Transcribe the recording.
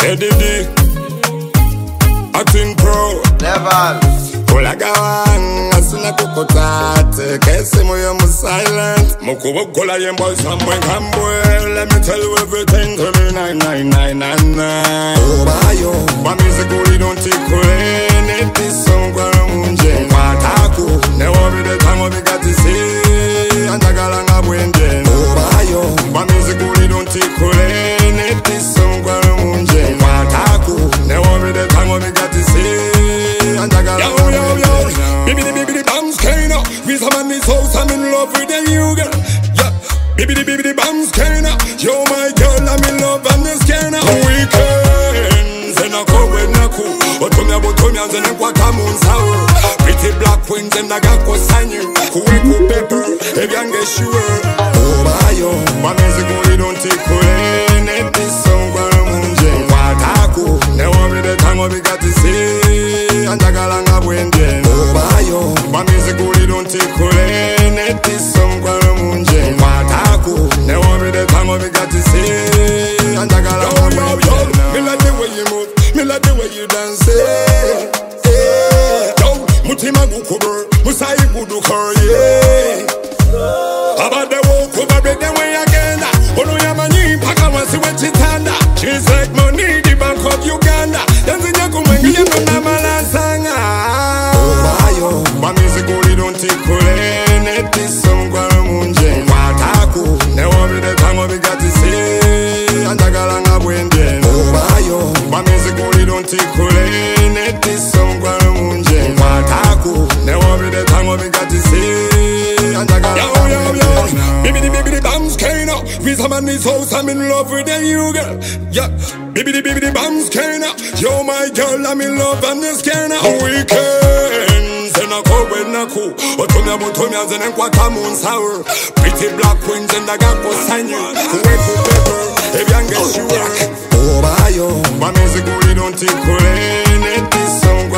Eddie, acting pro Level. Kolagawang, asuna kukotate Kese moyo mu silent Mukubo kola yembo samwe kambwe Let me tell you everything to me 9999 Oh bayo Wa music we don't take away This song kwa munje Mwataku Newo bide tango bigati si Andagala nga bwende Oh bayo Wa music we don't take away This song kwa munje Mwataku Newo bide tango bigati si Andagala nga bwende Bibbidi bams Kena. We some man this house, I'm in love with the you girl. Yeah. Bibbidi bams Kena. Yo my girl, I'm in love and this Kena. Weekends and I go with Naku. Otomia zene kwa tamun sour. Pretty black queens and I got ko sanyu. Kuweku pepper, if young get sure. Oh bayo, my music we don't take away. This song kwa munje. Wataku, never be the time we got to see. Andagala nga bwende. Oh bayo, my music we don't take away. This song kwa munje. Wataku, never be the time we got to see. Andagala nga bwende. Me like the way you move, me like the way you dance. Yo, mutima gukuber, musai guduker, yeah. About the walk over break them way again. Ono yamani paka wasi wechitanda. She's like money, the Bank of Uganda. Dancing yakumengi yamana malasanga. Oh bayo, my music only don't take away. This song kwa munje. Wataku, never be the time we got to see. Andagala nga bwende. Oh bayo, my music only don't take away. This song kwa munje. Wataku, never be the time we got to see. Andagala nga bwende. Bibbidi bams Kena. We some man this house, I'm in love with the you girl. Yeah. Bibbidi bams Kena. Yo my girl, I'm in love and this Kena. Weekends and I go with Naku. Otomia zene kwa tamun sour. Pretty black queens and I got ko sanyu. Kuweku pepper, if young get sure. Oh bayo, my music we don't take away. This song